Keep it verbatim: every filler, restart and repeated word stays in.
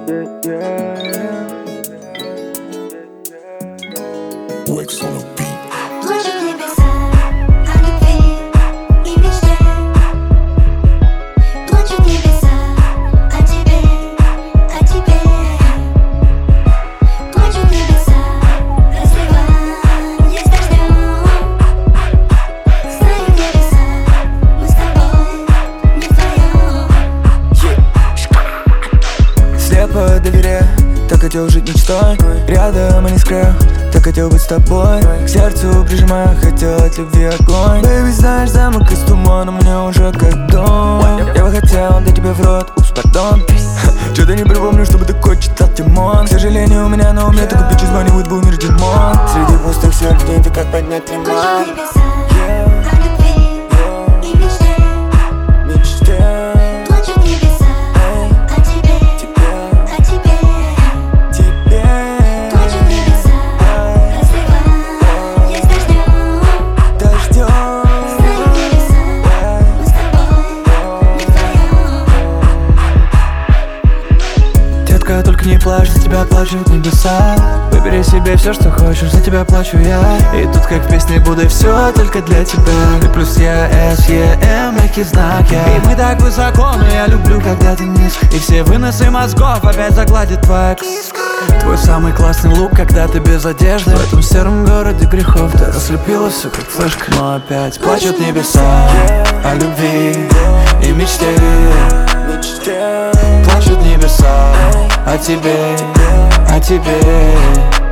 Wax on the beat. Плачут небеса о любви и мечте. Плачут небеса о тебе, о тебе. Плачут небеса, разливаясь дождем. Знают небеса, мы с тобой не вдвоем. Слепо доверяю, так хотел жить мечтой. Рядом и не скрою, так хотел быть с тобой. К сердцу прижимаю, хотел от любви огонь. Бэйби, знаешь, замок из тумана мне уже как дом. Я бы хотел дать тебе в рот, упс, пардон. Что-то не припомню, чтобы такой читал Тимон. К сожалению, у меня на уме только бичи званивают бумер Димон. Среди пустых сердец, ты как поднять не Плачут мог. небеса о любви и мечте. Мечте, Плачут небеса о тебе, о тебе. тебе. Плачут небеса, разливаясь дождем. Дождем. Знают небеса, мы с тобой не вдвоем. Детка, только не плачь, за тебя плачут небеса. Выбери себе все, что хочешь, за тебя плачу я. И тут как в песне буду все только для тебя. Ты плюс я, С, Е, М, мягкий знак я. И мы так высоко, но я люблю, когда ты низко. И все выносы мозгов опять загладит твоя киска. Твой самый классный лук, когда ты без одежды. В этом сером городе грехов ты раслепила все как флешка. Но опять плачут небеса о любви и мечте. Плачут небеса о тебе, о тебе.